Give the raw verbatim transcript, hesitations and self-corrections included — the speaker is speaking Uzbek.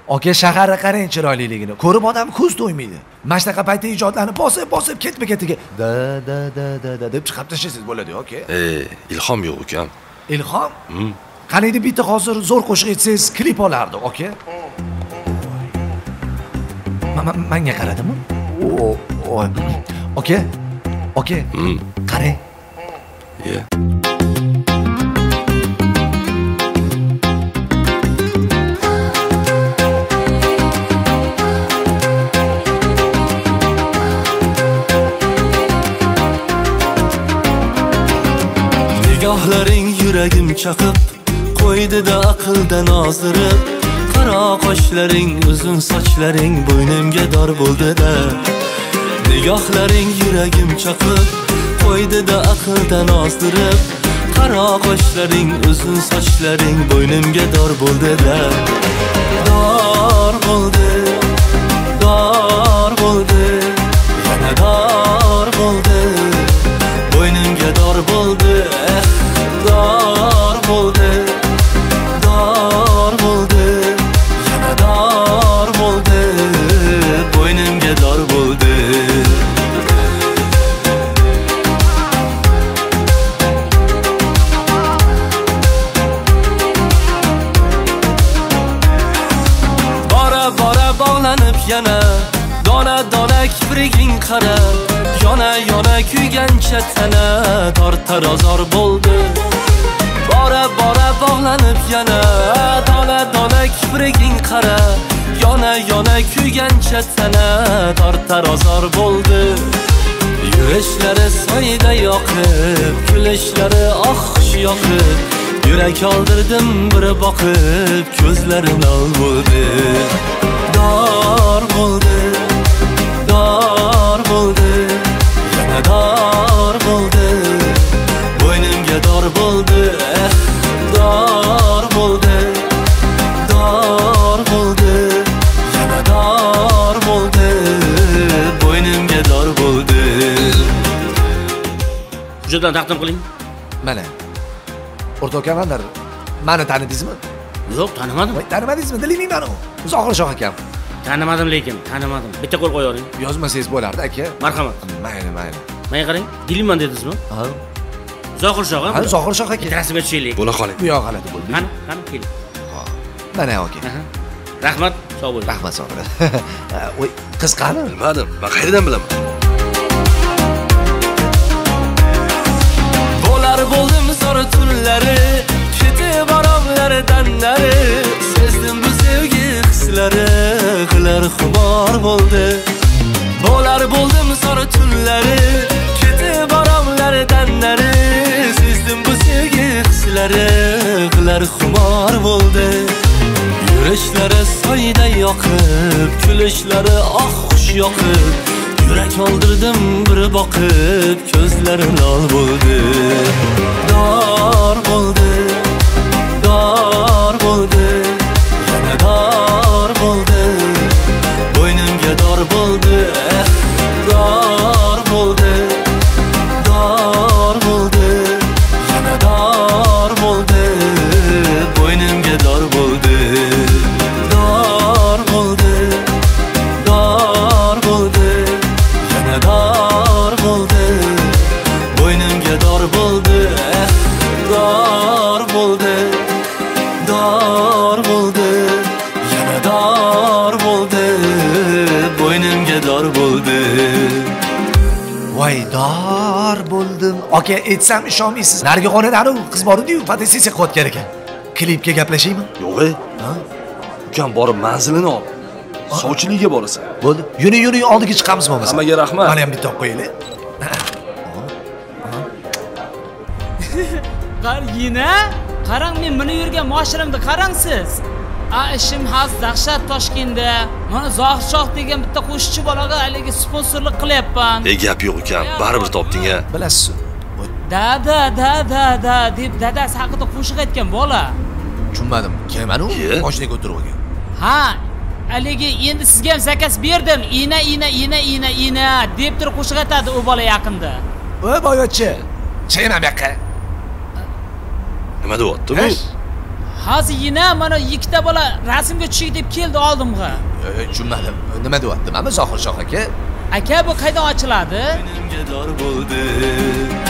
Aka, shaharda qarang chiroyliligini. Ko'rib odam ko'z to'ymaydi. Mana shunaqa paytda ijodlarni bosib-bosib ketma-ketiga da da da da da deb chiqib tashlasangiz bo'ladi, aka. Ey, ilhom yo'q ukam. Ilhom? Qaniydi bitta hozir zo'r qo'shiq aytsangiz, klip olardi, aka. Menga qaradimi? O, aka. Aka. Qarang. Ye. Nigohlaring yuragim chaqib, qo'ydi-da aqldan ozdirib. Qaro qoshlaring, uzun sochlaring bo'ynimga dor bo'ldi-da. Nigohlaring yuragim chaqib, qo'ydi-da aqldan ozdirib. Qaro qoshlaring, uzun sochlaring bo'ynimga dor bo'ldi-da. Dor bo'ldi, dor bo'ldi, yana dor bo'ldi. Bo'ynimga dor bo'ldi, eh, dor bo'ldi, dor bo'ldi, yana dor bo'ldi, bo'ynimga dor bo'ldi. Bora bora bog'lanib yana dona dona kipriging qara, yona yona kuygancha tana tortar ozor bo'ldi. Bora bora bog'lanib yana dona dona kipriging qara, yona yona kuygancha tana tortar ozor bo'ldi. Yurishlari soyda yoqib, kulishlari oxsh yoqib, yurak oldirdim bir boqib, ko'zlari lol bo'ldi. Dor bo'ldi, dor bo'ldi, yana dor bo'ldi, bo'ynimga dor bo'ldi, eh, dor bo'ldi, dor bo'ldi, yana dor bo'ldi, bo'ynimga dor bo'ldi. Hujjatlarni taqdim qiling. Mana. O'rtoqlar, meni tanidingizmi? Yo'q, tanimadim. Voy, tanimadingizmi? Dilingiman u. Zohir Shoh akam. Tanimadim lekin, tanimadim. Bitta qo'l qo'yavering. Yozmasangiz bo'lardi, aka. Marhamat. Mayli, mayli. Menga qarang, dilinman dedingizmi? Ha. Zohir Shoh, ha? Zohir Shoh aka. Rasmga tushaylik. Bo'la qoling. Bu yoq g'alati bo'ldi. Qani, qani keling. Ha. Mana aka. Rahmat, sog' bo'ling. Rahmat, sog' bo'ling. Voy, qiz qani? Bilmadim. Men qayerdan bilaman? Bo'lar bo'ldim sora tunlari, ketib boromlardan nari. Sezdim bu sevgi hislari, qilar xumor bo'ldi. Bo'lar bo'ldim sora tunlari, ketib boromlardan nari. Sezdim bu sevgi hislari, qilar xumor bo'ldi. Yurishlari soyda yoqib, kulishlari oxsh yoqib, yurak oldirdim bir boqib, ko'zlari lol bo'ldi. Dor bo'ldi, dor bo'ldi, yana dor bo'ldi, bo'ynimga dor bo'ldi, eh, dor bo'ldi, dor bo'ldi, yana dor bo'ldi, bo'ynimga dor bo'ldi. Dor bo'ldi, dor bo'ldi, yana dor bo'ldi, bo'ynimga dor bo'ldi, eh, dor bo'ldi, dor bo'ldi, yana dor bo'ldi, bo'ynimga dor bo'ldi. Voy, dor bo'ldim. Aka, aytsam ishonmaysiz. Narigi xonada qiz bor edi-yu, fotosessiya qilayotgan ekan. Klipga gaplashaymi? Yo'q, ha? Ukam borib manzilini ol. Sovchilikka borasan. Bo'ldi. Yuring, yuring, oldiga chiqamiz bo'lmasa. Hammaga rahmat. Mana ham bitta olib qo'yaylik. Qarayina, qarang, men buni yurgan mashinamda qarang siz. A ishim haz dahshat Toshkentda. Mana Zohir Shoh degan bitta qo'shiqchi bolaga haligi sponsorlik qilyapman. Ey, gap yo'q ukam, baribir topding-a. Bilasiz. Dada, dada, da deb dadasi haqida qo'shiq aytgan bola. Tushunmadim. Kim anu? Mashinaga o'tirib olgan. Ha, haligi endi sizga ham zakaz berdim. Ina, ina, ina, ina, ina deb turib qo'shiq aytadi u bola yaqinda. Voy, boyotchi. Chayma bu yoqqa. Nima deyapti bu? hozir yana mana ikkita bola rasmga tushik deb keldi oldimga. Tushunmadim. Nima deyapti? Mana Zohir Shoh aka. Aka bu qaydan ochiladi? Menimga dor bo'ldi.